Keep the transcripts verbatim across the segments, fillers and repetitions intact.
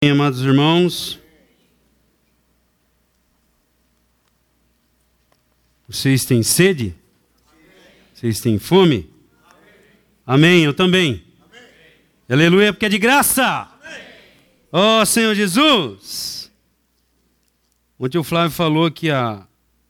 Bem, amados irmãos, vocês têm sede? Vocês têm fome? Amém, eu também. Amém. Aleluia, porque é de graça. Ó, oh, Senhor Jesus. Ontem o Flávio falou que, a,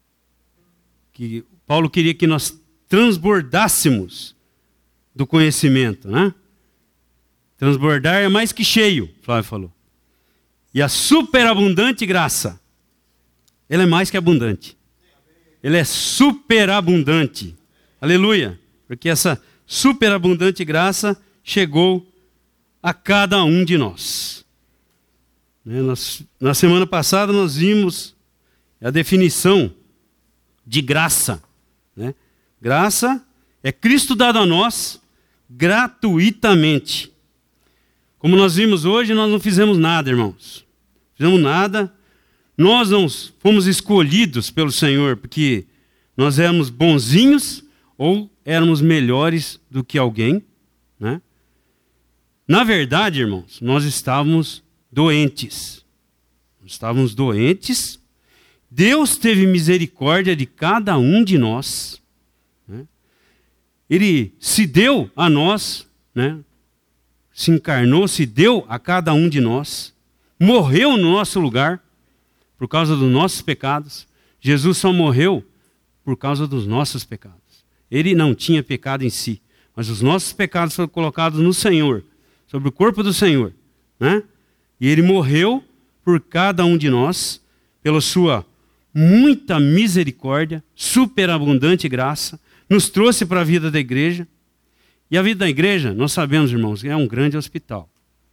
que Paulo queria que nós transbordássemos do conhecimento, né? Transbordar é mais que cheio, o Flávio falou. E a superabundante graça, ela é mais que abundante. Ela é superabundante. Aleluia. Porque essa superabundante graça chegou a cada um de nós. Né? Nós, na semana passada nós vimos a definição de graça. Né? Graça é Cristo dado a nós gratuitamente. Como nós vimos hoje, nós não fizemos nada, irmãos. Fizemos nada. Nós não fomos escolhidos pelo Senhor porque nós éramos bonzinhos ou éramos melhores do que alguém, né? Na verdade, irmãos, nós estávamos doentes. Nós estávamos doentes. Deus teve misericórdia de cada um de nós, né? Ele se deu a nós, né? Se encarnou, se deu a cada um de nós, morreu no nosso lugar, por causa dos nossos pecados. Jesus só morreu por causa dos nossos pecados. Ele não tinha pecado em si, mas os nossos pecados foram colocados no Senhor, sobre o corpo do Senhor, né? E ele morreu por cada um de nós, pela sua muita misericórdia, superabundante graça, nos trouxe para a vida da igreja. E a vida da igreja, nós sabemos, irmãos, é um grande hospital.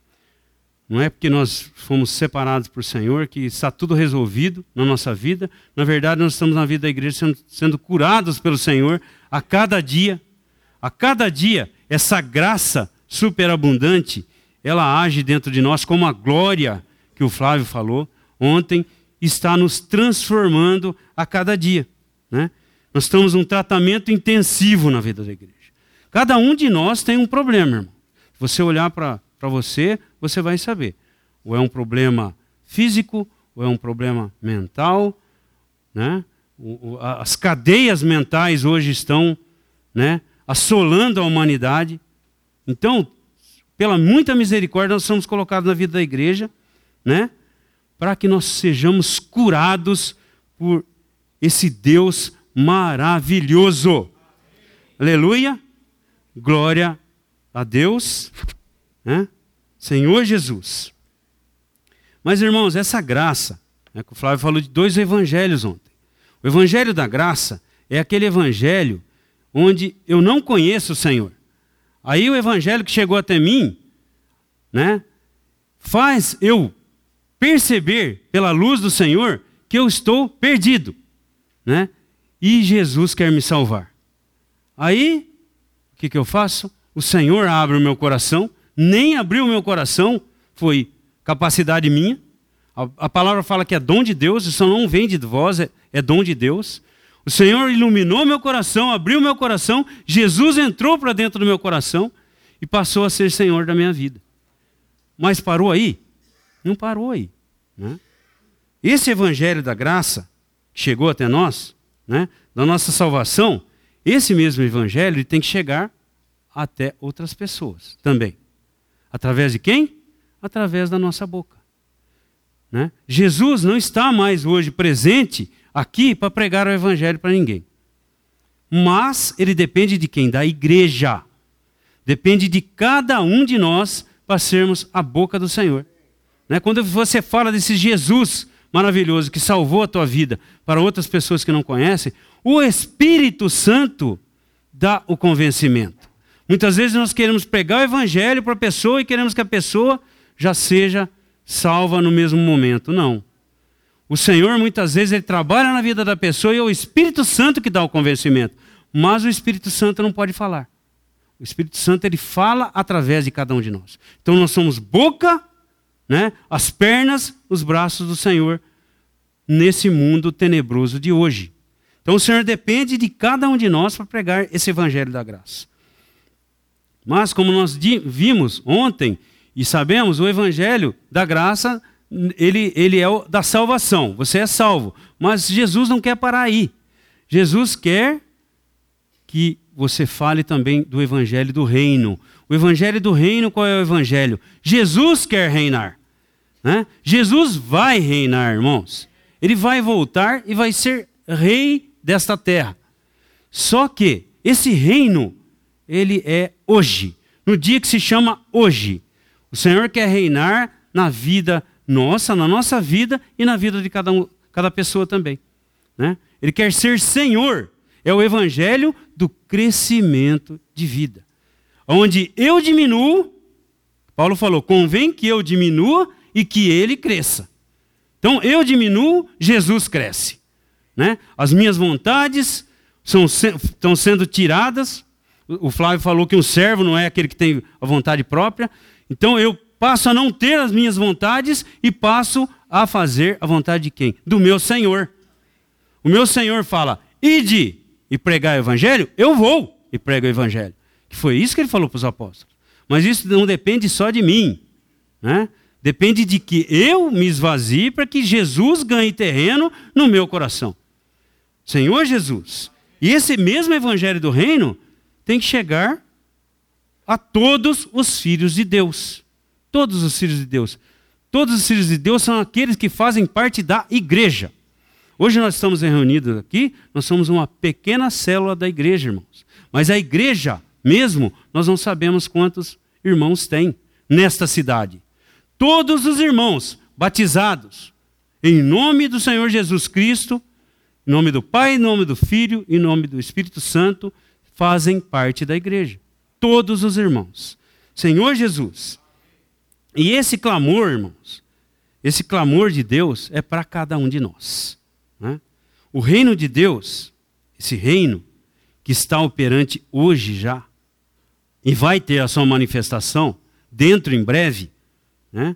Não é porque nós fomos separados por Senhor que está tudo resolvido na nossa vida. Na verdade, nós estamos na vida da igreja sendo, sendo curados pelo Senhor a cada dia. A cada dia, essa graça superabundante, ela age dentro de nós como a glória que o Flávio falou ontem, está nos transformando a cada dia, né? Nós estamos num tratamento intensivo na vida da igreja. Cada um de nós tem um problema, irmão. Se você olhar para você, você vai saber. Ou é um problema físico, ou é um problema mental, né? O, o, as cadeias mentais hoje estão, né, assolando a humanidade. Então, pela muita misericórdia, nós somos colocados na vida da igreja, né, para que nós sejamos curados por esse Deus maravilhoso. Aleluia. Glória a Deus, né? Senhor Jesus. Mas, irmãos, essa graça, né, que o Flávio falou de dois evangelhos ontem. O evangelho da graça é aquele evangelho onde eu não conheço o Senhor. Aí o evangelho que chegou até mim, né, faz eu perceber pela luz do Senhor que eu estou perdido, né? E Jesus quer me salvar. Aí o que, que eu faço? O Senhor abre o meu coração. Nem abriu o meu coração, foi capacidade minha. A, a palavra fala que é dom de Deus, isso não vem de vós, é, é dom de Deus. O Senhor iluminou meu coração, abriu meu coração, Jesus entrou para dentro do meu coração e passou a ser Senhor da minha vida. Mas parou aí? Não parou aí, né? Esse evangelho da graça que chegou até nós, né, da nossa salvação, esse mesmo evangelho ele tem que chegar até outras pessoas também. Através de quem? Através da nossa boca, né? Jesus não está mais hoje presente aqui para pregar o evangelho para ninguém. Mas ele depende de quem? Da igreja. Depende de cada um de nós para sermos a boca do Senhor, né? Quando você fala desse Jesus maravilhoso que salvou a tua vida para outras pessoas que não conhecem, o Espírito Santo dá o convencimento. Muitas vezes nós queremos pregar o evangelho para a pessoa e queremos que a pessoa já seja salva no mesmo momento. Não. O Senhor muitas vezes ele trabalha na vida da pessoa e é o Espírito Santo que dá o convencimento. Mas o Espírito Santo não pode falar. O Espírito Santo ele fala através de cada um de nós. Então nós somos boca, né, as pernas, os braços do Senhor nesse mundo tenebroso de hoje. Então o Senhor depende de cada um de nós para pregar esse evangelho da graça. Mas como nós vimos ontem, E sabemos, o evangelho da graça, ele, ele é o da salvação. Você é salvo. Mas Jesus não quer parar aí. Jesus quer que você fale também do evangelho do reino. O evangelho do reino, qual é o evangelho? Jesus quer reinar. Né? Jesus vai reinar, irmãos. Ele vai voltar e vai ser rei desta terra. Só que esse reino, ele é hoje. No dia que se chama hoje. O Senhor quer reinar na vida nossa, na nossa vida e na vida de cada, um, cada pessoa também. Né? Ele quer ser Senhor. É o evangelho do crescimento de vida. Onde eu diminuo, Paulo falou, convém que eu diminua e que ele cresça. Então eu diminuo, Jesus cresce. Né? As minhas vontades são, estão sendo tiradas. O Flávio falou que um servo não é aquele que tem a vontade própria. Então eu passo a não ter as minhas vontades e passo a fazer a vontade de quem? Do meu Senhor. O meu Senhor fala, ide e pregar o evangelho, eu vou e prego o evangelho. Que foi isso que ele falou para os apóstolos. Mas isso não depende só de mim. Né? Depende de que eu me esvazie para que Jesus ganhe terreno no meu coração. Senhor Jesus. E esse mesmo evangelho do reino tem que chegar a todos os filhos de Deus. Todos os filhos de Deus. Todos os filhos de Deus são aqueles que fazem parte da igreja. Hoje nós estamos reunidos aqui, nós somos uma pequena célula da igreja, irmãos. Mas a igreja mesmo, nós não sabemos quantos irmãos tem nesta cidade. Todos os irmãos batizados em nome do Senhor Jesus Cristo, em nome do Pai, em nome do Filho, em nome do Espírito Santo, fazem parte da igreja. Todos os irmãos. Senhor Jesus. E esse clamor, irmãos, esse clamor de Deus é para cada um de nós. Né? O reino de Deus, esse reino que está operante hoje já, e vai ter a sua manifestação dentro em breve, né?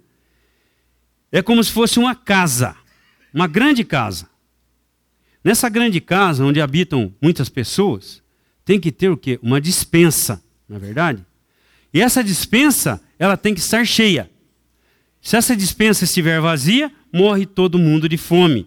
É como se fosse uma casa, uma grande casa. Nessa grande casa, onde habitam muitas pessoas, tem que ter o quê? Uma despensa, não é verdade? E essa despensa, ela tem que estar cheia. Se essa despensa estiver vazia, morre todo mundo de fome.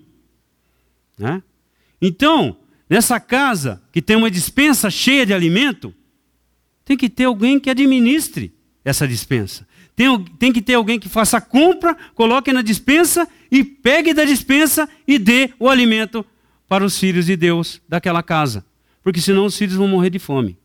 Né? Então, nessa casa que tem uma despensa cheia de alimento, tem que ter alguém que administre essa despensa. Tem, tem que ter alguém que faça a compra, coloque na despensa e pegue da despensa e dê o alimento para os filhos de Deus daquela casa. Porque senão os filhos vão morrer de fome.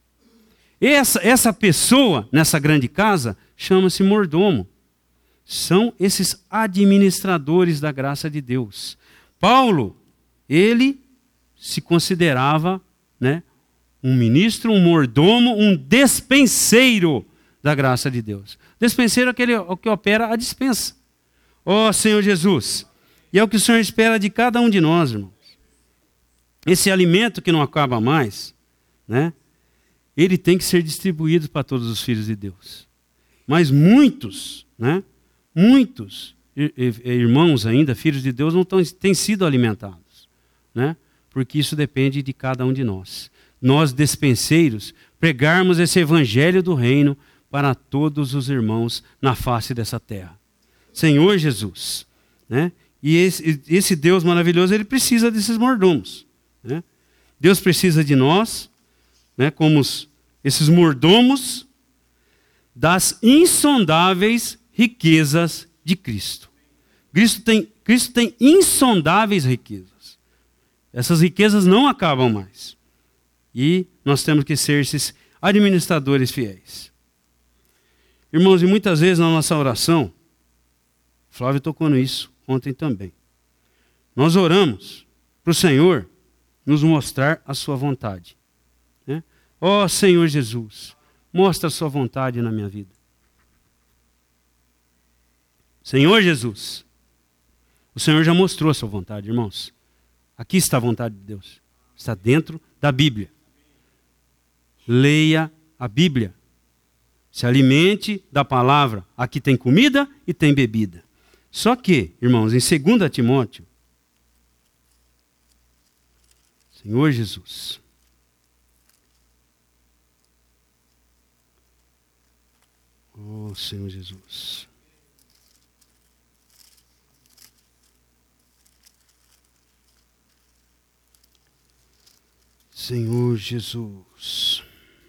Essa, essa pessoa nessa grande casa chama-se mordomo. São esses administradores da graça de Deus. Paulo, ele se considerava, né, um ministro, um mordomo, um despenseiro da graça de Deus. Despenseiro é aquele que opera a dispensa. Ó Senhor Jesus, e é o que o Senhor espera de cada um de nós, irmãos. Esse alimento que não acaba mais, né, ele tem que ser distribuído para todos os filhos de Deus. Mas muitos, né, muitos irmãos ainda, filhos de Deus, não tão, têm sido alimentados. Né, porque isso depende de cada um de nós. Nós, despenseiros, pregarmos esse evangelho do reino para todos os irmãos na face dessa terra. Senhor Jesus, né? E esse, esse Deus maravilhoso, ele precisa desses mordomos. Né? Deus precisa de nós, né, como os, esses mordomos das insondáveis riquezas de Cristo. Cristo tem, Cristo tem insondáveis riquezas. Essas riquezas não acabam mais. E nós temos que ser esses administradores fiéis. Irmãos, e muitas vezes na nossa oração, Flávio tocou nisso ontem também. Nós oramos para o Senhor nos mostrar a sua vontade. Né? Ó Senhor Jesus, mostra a sua vontade na minha vida. Senhor Jesus, o Senhor já mostrou a sua vontade, irmãos. Aqui está a vontade de Deus. Está dentro da Bíblia. Leia a Bíblia. Se alimente da palavra. Aqui tem comida e tem bebida. Só que, irmãos, em dois Timóteo, Senhor Jesus, Oh, Senhor Jesus. Senhor Jesus.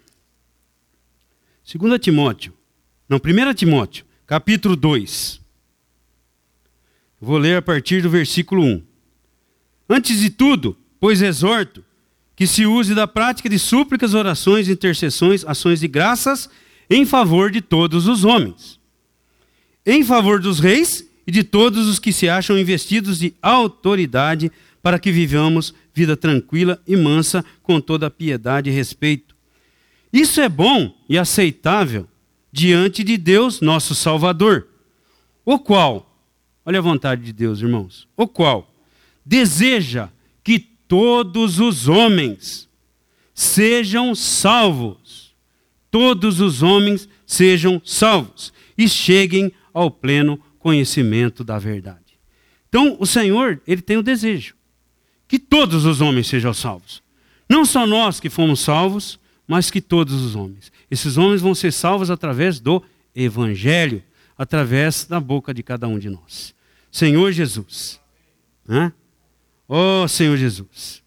Segunda Timóteo. Não, Primeira Timóteo, capítulo dois. Vou ler a partir do versículo um. Antes de tudo, pois exorto, que se use da prática de súplicas, orações, intercessões, ações de graças, em favor de todos os homens, em favor dos reis e de todos os que se acham investidos de autoridade, para que vivamos vida tranquila e mansa, com toda piedade e respeito. Isso é bom e aceitável diante de Deus, nosso Salvador, o qual, olha a vontade de Deus, irmãos, o qual deseja que todos os homens sejam salvos, todos os homens sejam salvos e cheguem ao pleno conhecimento da verdade. Então, o Senhor, Ele tem o desejo que todos os homens sejam salvos. Não só nós que fomos salvos, mas que todos os homens. Esses homens vão ser salvos através do Evangelho, através da boca de cada um de nós. Senhor Jesus. Né? Oh, Senhor Jesus.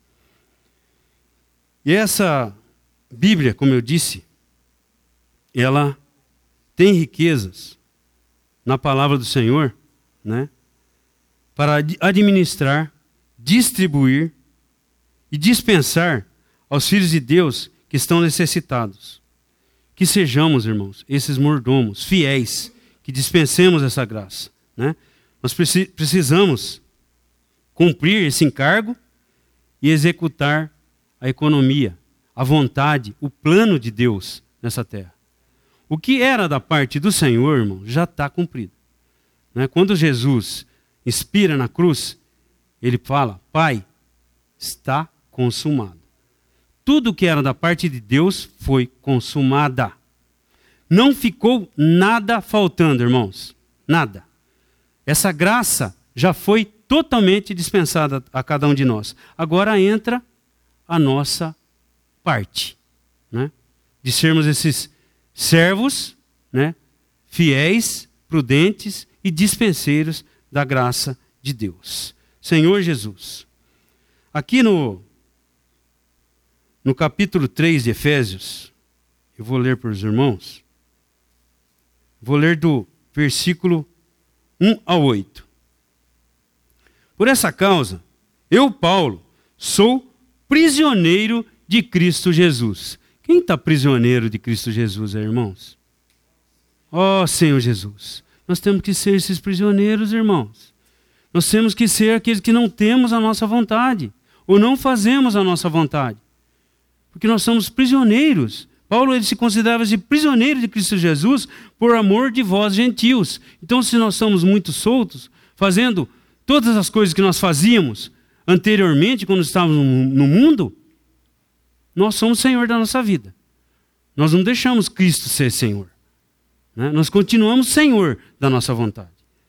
E essa Bíblia, como eu disse, ela tem riquezas na palavra do Senhor, né? Para administrar, distribuir e dispensar aos filhos de Deus que estão necessitados. Que sejamos, irmãos, esses mordomos fiéis, que dispensemos essa graça, né? Nós precisamos cumprir esse encargo e executar a economia, a vontade, o plano de Deus nessa terra. O que era da parte do Senhor, irmão, já está cumprido. Né? Quando Jesus expira na cruz, ele fala, Pai, está consumado. Tudo que era da parte de Deus foi consumada. Não ficou nada faltando, irmãos. Nada. Essa graça já foi totalmente dispensada a cada um de nós. Agora entra a nossa parte, né? De sermos esses servos, né? Fiéis, prudentes e dispenseiros da graça de Deus. Senhor Jesus, aqui no, no capítulo três de Efésios, eu vou ler para os irmãos, vou ler do versículo um ao oito. Por essa causa, eu, Paulo, sou prisioneiro de Cristo Jesus. Quem está prisioneiro de Cristo Jesus, irmãos? Ó, Senhor Jesus, nós temos que ser esses prisioneiros, irmãos. Nós temos que ser aqueles que não temos a nossa vontade, ou não fazemos a nossa vontade. Porque nós somos prisioneiros. Paulo ele se considerava-se prisioneiro de Cristo Jesus por amor de vós gentios. Então, se nós somos muito soltos, fazendo todas as coisas que nós fazíamos anteriormente, quando estávamos no mundo, nós somos Senhor da nossa vida. Nós não deixamos Cristo ser Senhor. Né? Nós continuamos Senhor da nossa vontade.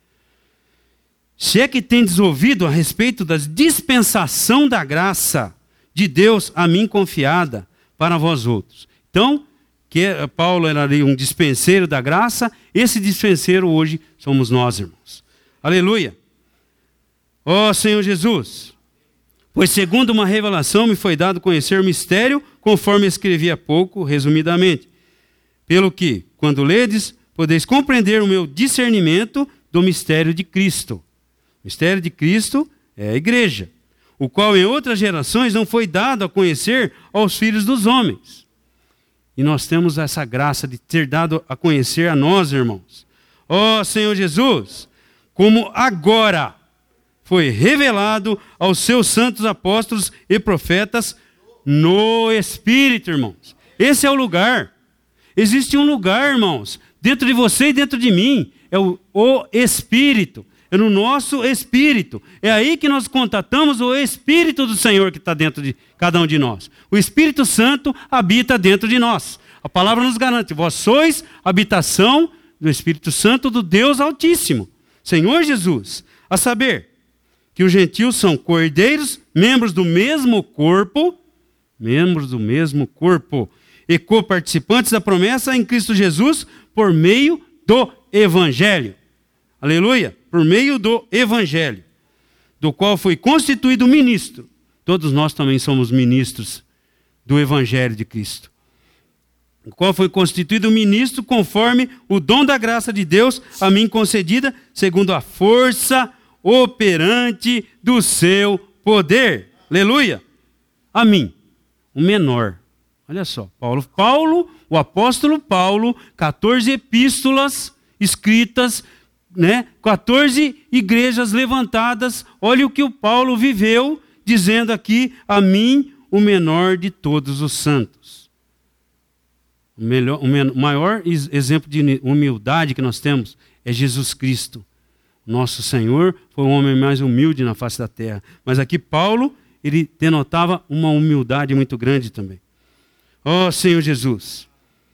Se é que tendes ouvido a respeito da dispensação da graça de Deus a mim confiada para vós outros. Então, que Paulo era ali um dispenseiro da graça, esse dispenseiro hoje somos nós, irmãos. Aleluia. Ó Senhor Jesus, pois segundo uma revelação me foi dado conhecer o mistério, conforme escrevi há pouco, resumidamente. Pelo que, quando ledes, podeis compreender o meu discernimento do mistério de Cristo. O mistério de Cristo é a igreja, o qual em outras gerações não foi dado a conhecer aos filhos dos homens. E nós temos essa graça de ter dado a conhecer a nós, irmãos. Ó Senhor Jesus, como agora foi revelado aos seus santos apóstolos e profetas no Espírito, irmãos. Esse é o lugar. Existe um lugar, irmãos, dentro de você e dentro de mim. É o, o Espírito. É no nosso espírito. É aí que nós contatamos o Espírito do Senhor que está dentro de cada um de nós. O Espírito Santo habita dentro de nós. A palavra nos garante, vós sois habitação do Espírito Santo do Deus Altíssimo. Senhor Jesus, a saber, que os gentios são cordeiros, membros do mesmo corpo, membros do mesmo corpo, e co-participantes da promessa em Cristo Jesus por meio do Evangelho. Aleluia! Por meio do Evangelho, do qual foi constituído ministro. Todos nós também somos ministros do Evangelho de Cristo. O qual foi constituído ministro conforme o dom da graça de Deus a mim concedida, segundo a força operante do seu poder. Aleluia! A mim, o menor. Olha só, Paulo, Paulo, o apóstolo Paulo, quatorze epístolas escritas, né? quatorze igrejas levantadas. Olha o que o Paulo viveu, dizendo aqui, a mim, o menor de todos os santos. O, melhor, o, men- o maior exemplo de humildade que nós temos é Jesus Cristo. Nosso Senhor foi o homem mais humilde na face da terra. Mas aqui Paulo, ele denotava uma humildade muito grande também. Ó Senhor Jesus,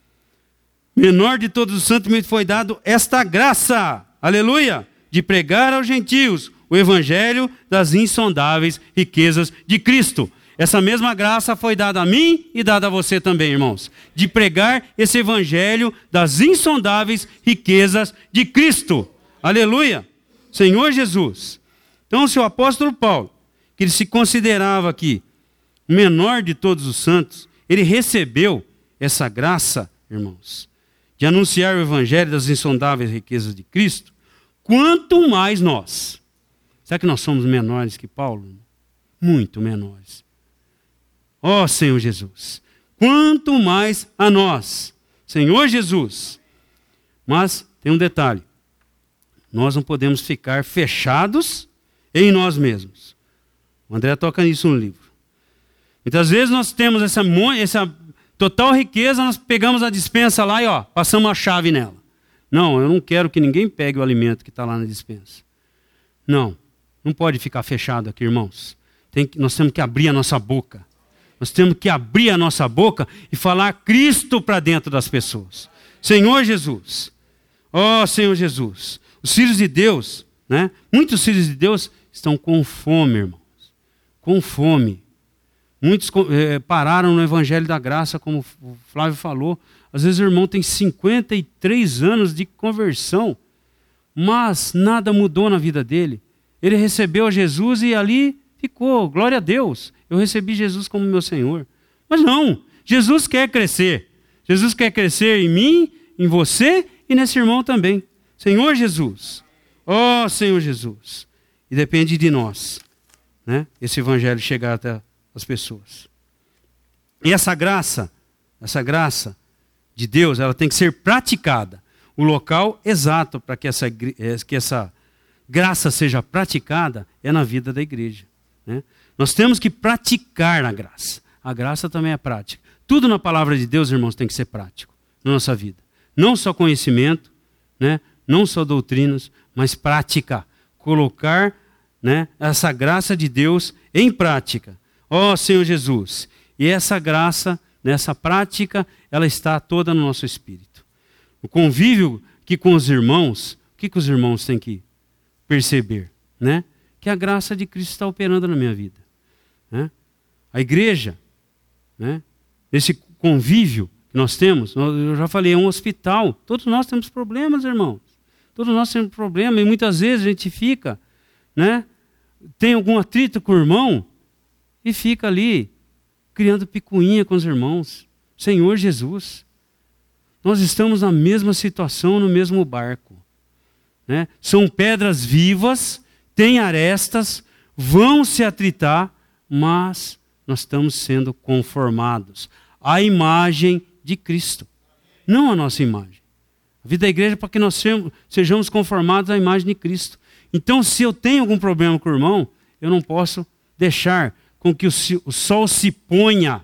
menor de todos os santos me foi dado esta graça, aleluia, de pregar aos gentios o evangelho das insondáveis riquezas de Cristo. Essa mesma graça foi dada a mim e dada a você também, irmãos, de pregar esse evangelho das insondáveis riquezas de Cristo. Aleluia, Senhor Jesus. Então, se o apóstolo Paulo, que ele se considerava aqui o menor de todos os santos, ele recebeu essa graça, irmãos, de anunciar o evangelho das insondáveis riquezas de Cristo, quanto mais nós. Será que nós somos menores que Paulo? Muito menores. Ó Senhor Jesus, quanto mais a nós, Senhor Jesus. Mas tem um detalhe, nós não podemos ficar fechados em nós mesmos. O André toca nisso no livro. Muitas vezes nós temos essa, essa total riqueza, nós pegamos a despensa lá e ó, passamos a chave nela. Não, eu não quero que ninguém pegue o alimento que está lá na despensa. Não, não pode ficar fechado aqui, irmãos. Tem que, nós temos que abrir a nossa boca. Nós temos que abrir a nossa boca e falar Cristo para dentro das pessoas. Senhor Jesus, ó Senhor Jesus, os filhos de Deus, né? Muitos filhos de Deus estão com fome, irmãos. Com fome. Muitos eh, pararam no Evangelho da Graça, como o Flávio falou. Às vezes o irmão tem cinquenta e três anos de conversão, mas nada mudou na vida dele. Ele recebeu a Jesus e ali ficou, glória a Deus. Eu recebi Jesus como meu Senhor. Mas não, Jesus quer crescer. Jesus quer crescer em mim, em você e nesse irmão também. Senhor Jesus, ó oh, Senhor Jesus. E depende de nós, né? Esse evangelho chegar até as pessoas. E essa graça, essa graça de Deus, ela tem que ser praticada. O local exato para que essa, que essa graça seja praticada é na vida da igreja, né? Nós temos que praticar a graça. A graça também é prática. Tudo na palavra de Deus, irmãos, tem que ser prático na nossa vida. Não só conhecimento, né? Não só doutrinas, mas prática. Colocar, né, essa graça de Deus em prática. Ó Senhor Jesus. E essa graça, nessa prática, ela está toda no nosso espírito. O convívio que com os irmãos, o que, que os irmãos têm que perceber? Né? Que a graça de Cristo está operando na minha vida. Né? A igreja, né? Esse convívio que nós temos, eu já falei, é um hospital. Todos nós temos problemas, irmãos. Todos nós temos problemas e muitas vezes a gente fica, né? Tem algum atrito com o irmão e fica ali criando picuinha com os irmãos. Senhor Jesus, nós estamos na mesma situação, no mesmo barco, né? São pedras vivas, têm arestas, vão se atritar, mas nós estamos sendo conformados à imagem de Cristo, não à nossa imagem. A vida da igreja é para que nós sejamos conformados à imagem de Cristo. Então, se eu tenho algum problema com o irmão, eu não posso deixar com que o sol se ponha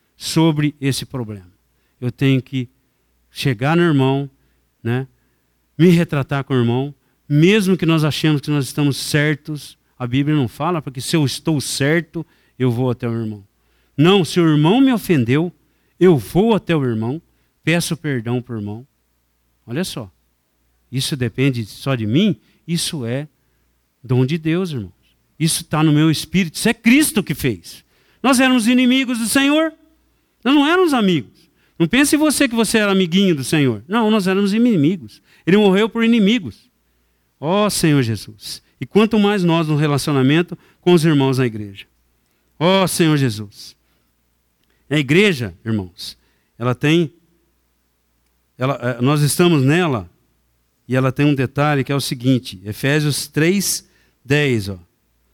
sobre esse problema. Eu tenho que chegar no irmão, né, me retratar com o irmão, mesmo que nós achemos que nós estamos certos. A Bíblia não fala, porque se eu estou certo, eu vou até o irmão. Não, se o irmão me ofendeu, eu vou até o irmão, peço perdão para o irmão. Olha só, isso depende só de mim? Isso é dom de Deus, irmãos. Isso está no meu espírito, isso é Cristo que fez. Nós éramos inimigos do Senhor, nós não éramos amigos. Não pense em você que você era amiguinho do Senhor. Não, nós éramos inimigos. Ele morreu por inimigos. Ó Senhor Jesus. E quanto mais nós no relacionamento com os irmãos na igreja. Ó Senhor Jesus. A igreja, irmãos, ela tem... Ela, nós estamos nela e ela tem um detalhe que é o seguinte. Efésios três, dez. Ó.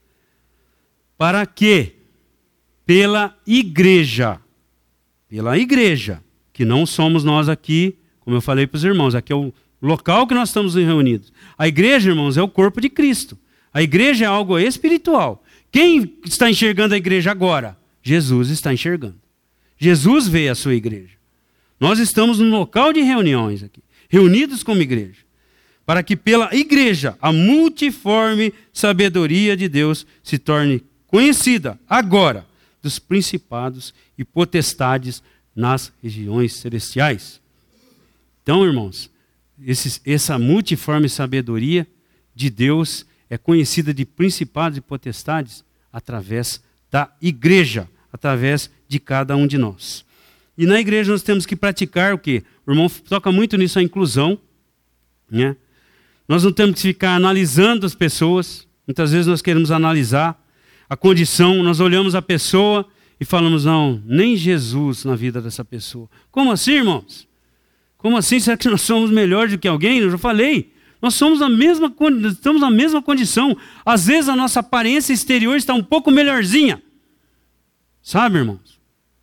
Para que pela igreja, pela igreja, que não somos nós aqui, como eu falei para os irmãos, aqui é o local que nós estamos reunidos. A igreja, irmãos, é o corpo de Cristo. A igreja é algo espiritual. Quem está enxergando a igreja agora? Jesus está enxergando. Jesus vê a sua igreja. Nós estamos no local de reuniões aqui, reunidos como igreja, para que pela igreja a multiforme sabedoria de Deus se torne conhecida agora dos principados e potestades nas regiões celestiais. Então, irmãos, esses, essa multiforme sabedoria de Deus é conhecida de principados e potestades através da igreja, através de cada um de nós. E na igreja nós temos que praticar o quê? O irmão toca muito nisso, a inclusão, né? Nós não temos que ficar analisando as pessoas. Muitas vezes nós queremos analisar a condição, nós olhamos a pessoa e falamos, não, nem Jesus na vida dessa pessoa. Como assim, irmãos? Como assim? Será que nós somos melhores do que alguém? Eu já falei. Nós somos na mesma, estamos na mesma condição. Às vezes a nossa aparência exterior está um pouco melhorzinha. Sabe, irmãos?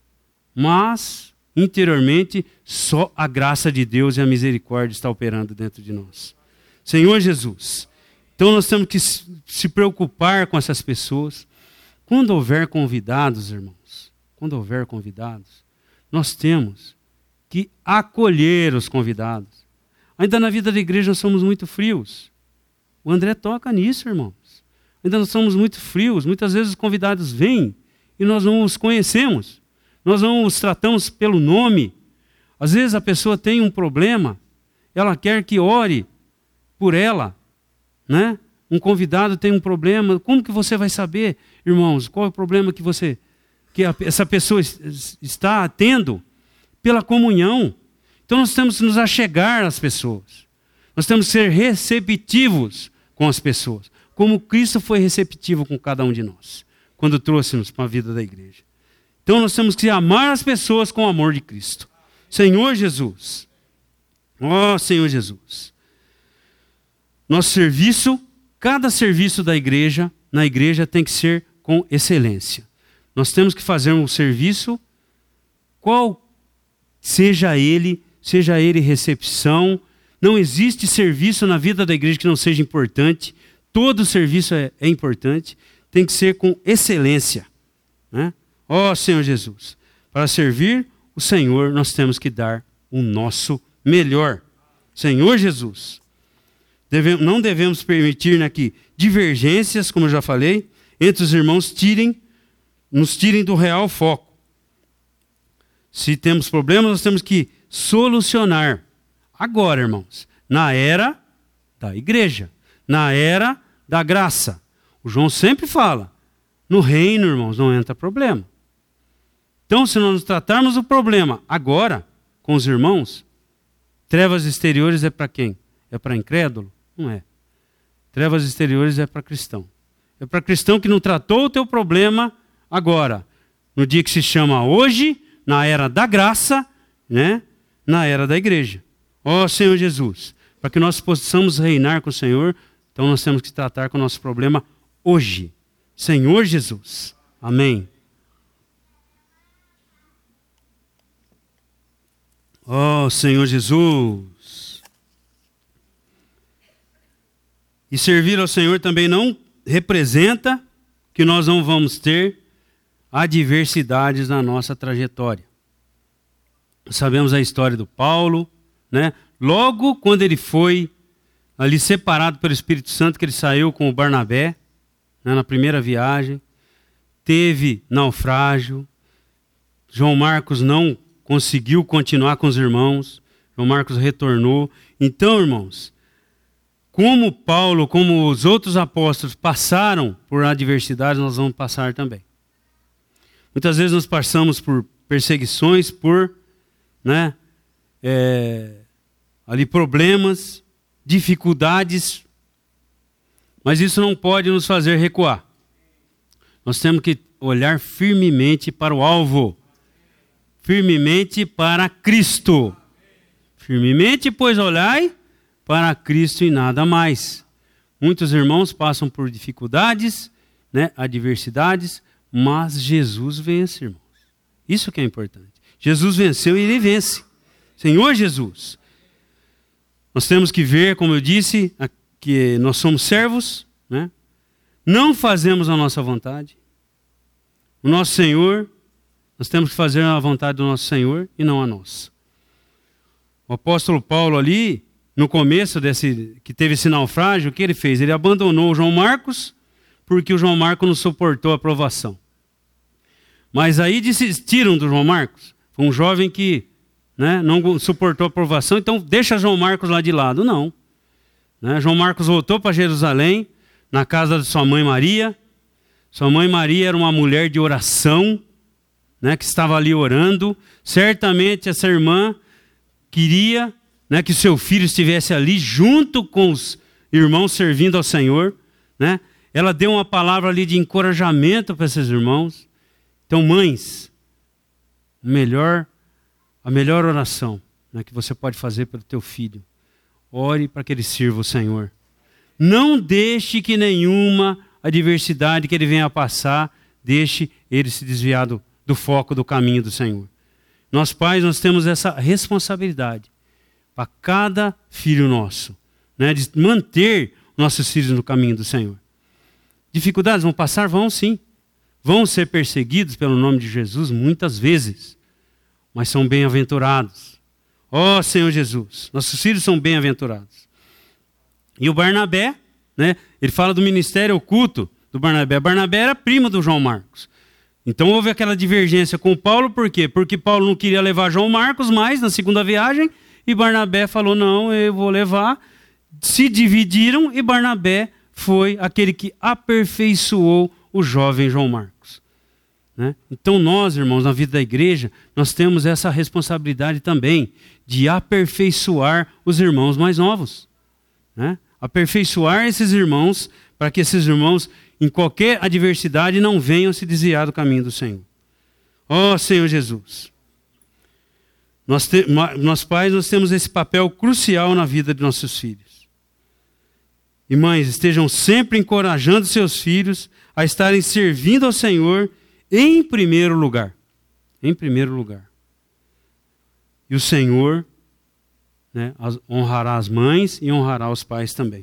Mas, interiormente, só a graça de Deus e a misericórdia está operando dentro de nós. Senhor Jesus. Então nós temos que se preocupar com essas pessoas. Quando houver convidados, irmãos, quando houver convidados, nós temos que acolher os convidados. Ainda na vida da igreja nós somos muito frios. O André toca nisso, irmãos. Ainda nós somos muito frios. Muitas vezes os convidados vêm e nós não os conhecemos. Nós não os tratamos pelo nome. Às vezes a pessoa tem um problema, ela quer que ore por ela, né? Um convidado tem um problema, como que você vai saber, irmãos, qual é o problema que você, que a, essa pessoa está tendo? Pela comunhão. Então nós temos que nos achegar às pessoas. Nós temos que ser receptivos com as pessoas, como Cristo foi receptivo com cada um de nós, quando trouxe-nos para a vida da igreja. Então nós temos que amar as pessoas com o amor de Cristo. Senhor Jesus. Ó oh, Senhor Jesus. Nosso serviço, cada serviço da igreja, na igreja tem que ser com excelência. Nós temos que fazer um serviço, qual seja ele, seja ele recepção. Não existe serviço na vida da igreja que não seja importante. Todo serviço é, é importante. Tem que ser com excelência, né? Ó Senhor Jesus, para servir o Senhor nós temos que dar o nosso melhor. Senhor Jesus, devemos, não devemos permitir, né, que divergências, como eu já falei, entre os irmãos tirem, nos tirem do real foco. Se temos problemas, nós temos que solucionar. Agora, irmãos, na era da igreja, na era da graça. O João sempre fala, no reino, irmãos, não entra problema. Então, se nós tratarmos o problema agora, com os irmãos, trevas exteriores é para quem? É para incrédulo? Não é. Trevas exteriores é para cristão. É para cristão que não tratou o teu problema agora. No dia que se chama hoje, na era da graça, né? Na era da igreja. Ó Senhor Jesus, para que nós possamos reinar com o Senhor, então nós temos que tratar com o nosso problema hoje. Senhor Jesus. Amém. Ó Senhor Jesus. E servir ao Senhor também não representa que nós não vamos ter adversidades na nossa trajetória. Sabemos a história do Paulo, né? Logo quando ele foi ali separado pelo Espírito Santo, que ele saiu com o Barnabé, né, na primeira viagem, teve naufrágio. João Marcos não conseguiu continuar com os irmãos. João Marcos retornou. Então, irmãos, como Paulo, como os outros apóstolos passaram por adversidades, nós vamos passar também. Muitas vezes nós passamos por perseguições, por, né? É, ali problemas, dificuldades, mas isso não pode nos fazer recuar. Nós temos que olhar firmemente para o alvo, firmemente para Cristo. Firmemente, pois, olhai para Cristo e nada mais. Muitos irmãos passam por dificuldades, né, adversidades, mas Jesus vence, irmãos. Isso que é importante. Jesus venceu e ele vence. Senhor Jesus. Nós temos que ver, como eu disse, que nós somos servos, né? Não fazemos a nossa vontade. O nosso Senhor, nós temos que fazer a vontade do nosso Senhor e não a nossa. O apóstolo Paulo ali, no começo desse, que teve esse naufrágio, o que ele fez? Ele abandonou o João Marcos, porque o João Marcos não suportou a aprovação. Mas aí desistiram do João Marcos. Foi um jovem que, né, não suportou a aprovação, então deixa João Marcos lá de lado. Não. Né? João Marcos voltou para Jerusalém, na casa de sua mãe Maria. Sua mãe Maria era uma mulher de oração, né, que estava ali orando. Certamente essa irmã queria, né, que seu filho estivesse ali junto com os irmãos servindo ao Senhor. Né? Ela deu uma palavra ali de encorajamento para esses irmãos. Então, mães, melhor, a melhor oração, né, que você pode fazer pelo teu filho, ore para que ele sirva o Senhor. Não deixe que nenhuma adversidade que ele venha a passar, deixe ele se desviar do, do foco do caminho do Senhor. Nós pais, nós temos essa responsabilidade para cada filho nosso, né, de manter nossos filhos no caminho do Senhor. Dificuldades vão passar? Vão sim. Vão ser perseguidos pelo nome de Jesus muitas vezes, mas são bem-aventurados. Ó Senhor Jesus, nossos filhos são bem-aventurados. E o Barnabé, né, ele fala do ministério oculto do Barnabé. Barnabé era primo do João Marcos. Então houve aquela divergência com Paulo, por quê? Porque Paulo não queria levar João Marcos mais na segunda viagem, e Barnabé falou, não, eu vou levar. Se dividiram e Barnabé foi aquele que aperfeiçoou o jovem João Marcos. Né? Então nós, irmãos, na vida da igreja, nós temos essa responsabilidade também de aperfeiçoar os irmãos mais novos. Né? Aperfeiçoar esses irmãos para que esses irmãos, em qualquer adversidade, não venham se desviar do caminho do Senhor. Ó oh, Senhor Jesus. Nós, te, nós pais, nós temos esse papel crucial na vida de nossos filhos. E mães, estejam sempre encorajando seus filhos a estarem servindo ao Senhor em primeiro lugar. Em primeiro lugar. E o Senhor, né, honrará as mães e honrará os pais também.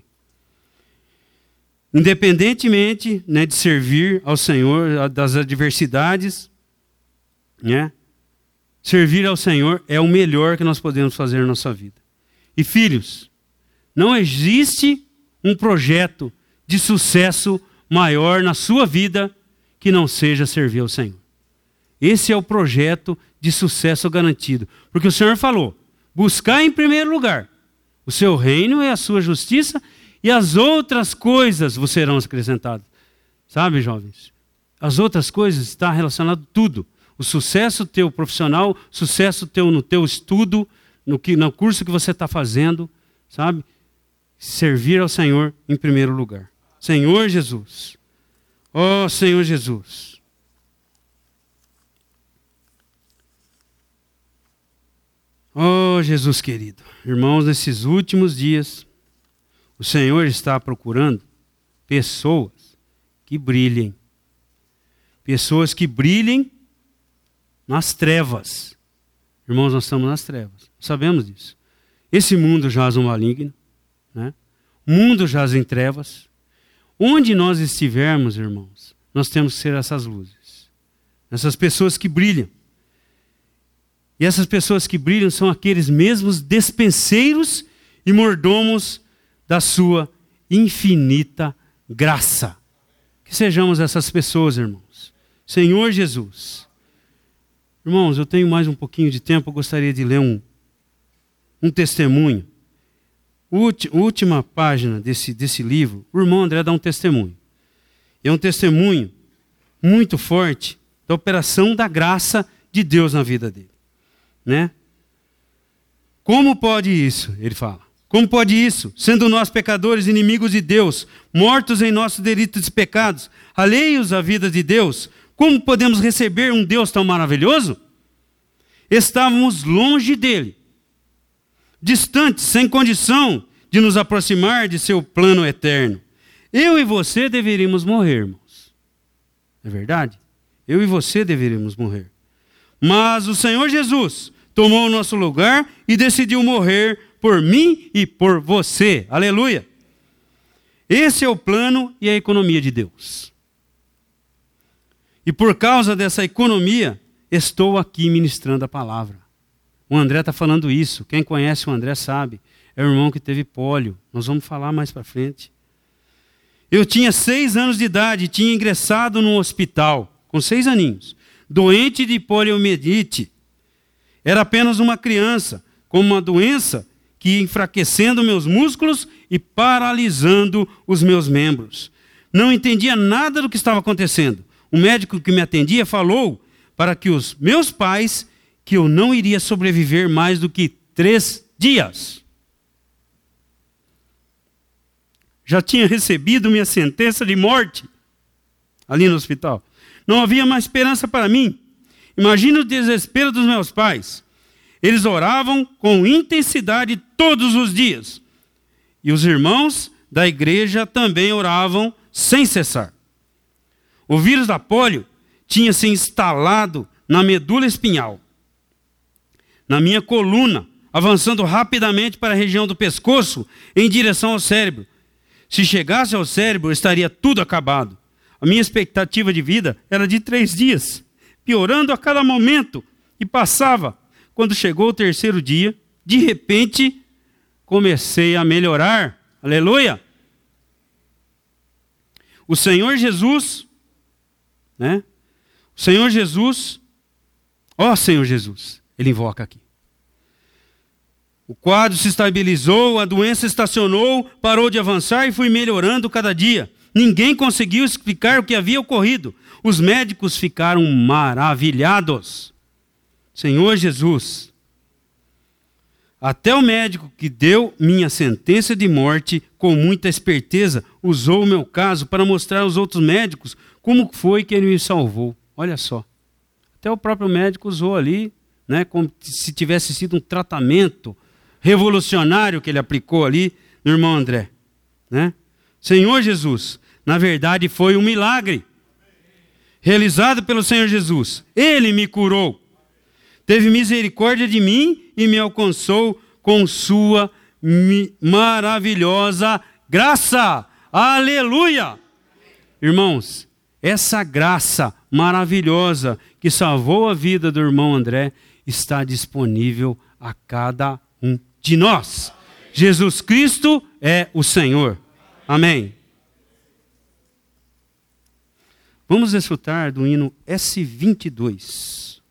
Independentemente, né, de servir ao Senhor, das adversidades, né, servir ao Senhor é o melhor que nós podemos fazer na nossa vida. E filhos, não existe um projeto de sucesso maior na sua vida que não seja servir ao Senhor. Esse é o projeto de sucesso garantido. Porque o Senhor falou, buscar em primeiro lugar o seu reino e a sua justiça, e as outras coisas vos serão acrescentadas. Sabe, jovens? As outras coisas estão relacionadas a tudo. O sucesso teu profissional, sucesso teu no teu estudo, no, que, no curso que você está fazendo, sabe? Servir ao Senhor em primeiro lugar. Senhor Jesus. Ó Senhor Jesus. Ó Jesus querido. Irmãos, nesses últimos dias, o Senhor está procurando pessoas que brilhem. Pessoas que brilhem nas trevas. Irmãos, nós estamos nas trevas. Sabemos disso. Esse mundo jaz no maligno. Né? O mundo jaz em trevas. Onde nós estivermos, irmãos, nós temos que ser essas luzes. Essas pessoas que brilham. E essas pessoas que brilham são aqueles mesmos despenseiros e mordomos da sua infinita graça. Que sejamos essas pessoas, irmãos. Senhor Jesus. Irmãos, eu tenho mais um pouquinho de tempo, eu gostaria de ler um, um testemunho. A última página desse, desse livro, o irmão André dá um testemunho. É um testemunho muito forte da operação da graça de Deus na vida dele. Né? Como pode isso? Ele fala. Como pode isso? Sendo nós pecadores, inimigos de Deus, mortos em nossos delitos e pecados, alheios à vida de Deus, como podemos receber um Deus tão maravilhoso? Estávamos longe dele, distantes, sem condição de nos aproximar de seu plano eterno. Eu e você deveríamos morrer, irmãos. É verdade? Eu e você deveríamos morrer. Mas o Senhor Jesus tomou o nosso lugar e decidiu morrer por mim e por você. Aleluia! Esse é o plano e a economia de Deus. E por causa dessa economia, estou aqui ministrando a palavra. O André está falando isso. Quem conhece o André sabe. É o irmão que teve pólio. Nós vamos falar mais para frente. Eu tinha seis anos de idade e tinha ingressado no hospital, com seis aninhos, doente de poliomielite. Era apenas uma criança, com uma doença que ia enfraquecendo meus músculos e paralisando os meus membros. Não entendia nada do que estava acontecendo. O médico que me atendia falou para que os meus pais que eu não iria sobreviver mais do que três dias. Já tinha recebido minha sentença de morte ali no hospital. Não havia mais esperança para mim. Imagina o desespero dos meus pais. Eles oravam com intensidade todos os dias. E os irmãos da igreja também oravam sem cessar. O vírus da polio tinha se instalado na medula espinhal, na minha coluna, avançando rapidamente para a região do pescoço em direção ao cérebro. Se chegasse ao cérebro, estaria tudo acabado. A minha expectativa de vida era de três dias, piorando a cada momento, e passava. Quando chegou o terceiro dia, de repente, comecei a melhorar. Aleluia! O Senhor Jesus, né? O Senhor Jesus, ó Senhor Jesus, ele invoca aqui. O quadro se estabilizou, a doença estacionou, parou de avançar e fui melhorando cada dia. Ninguém conseguiu explicar o que havia ocorrido. Os médicos ficaram maravilhados. Senhor Jesus, até o médico que deu minha sentença de morte com muita esperteza usou o meu caso para mostrar aos outros médicos como foi que ele me salvou. Olha só. Até o próprio médico usou ali, né, como se tivesse sido um tratamento revolucionário que ele aplicou ali no irmão André, né? Senhor Jesus, na verdade foi um milagre realizado pelo Senhor Jesus. Ele me curou, teve misericórdia de mim e me alcançou com sua maravilhosa graça. Aleluia! Irmãos, essa graça maravilhosa que salvou a vida do irmão André está disponível a cada um de nós. Jesus Cristo é o Senhor. Amém. Vamos desfrutar do hino S vinte e dois.